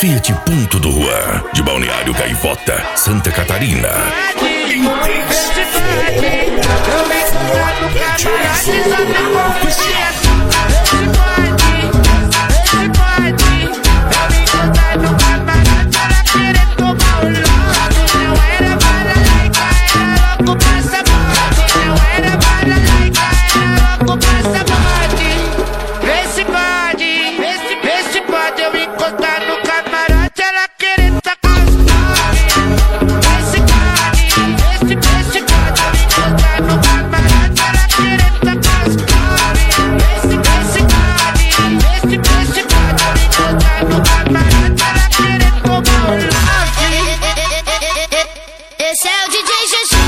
Fiat Ponto do Juan, de Balneário Gaivota, Santa Catarina. Esse é o DJ GG.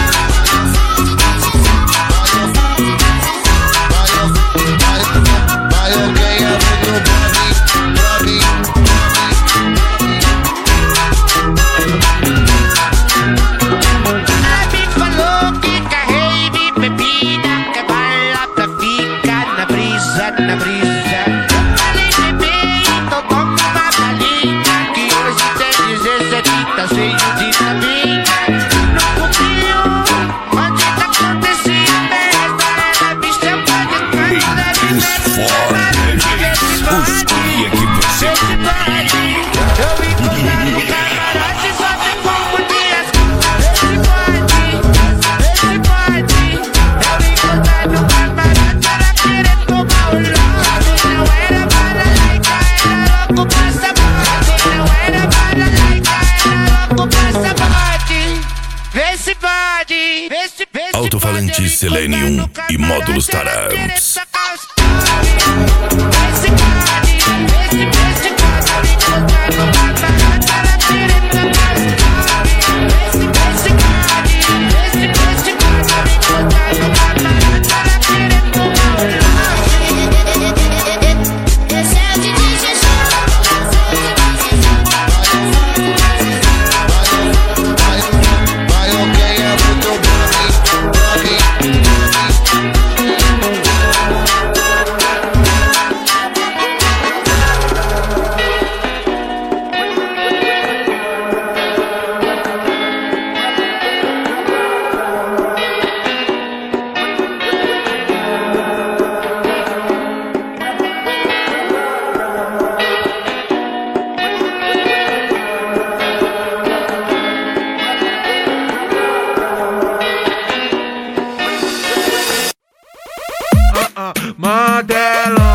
Na brisa, falei bebê, então toma uma balinha, que hoje tem 17, tá cheio de taminha. No cupinho, onde tá acontecendo essa é a bicha pode Os cria que você eu encontrar no camarote, só tem como dias. Esse pode, eu encontrar no camarote, ela querer tomar o lote. Não era balalaica, era louco passaporte. Não era balalaica, era louco passaporte. Vê se pode, vê se Alto-falante Selenium e módulos Taramps.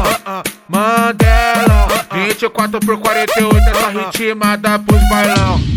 Mandela, 24 por 48, essa ritmada pros bailão.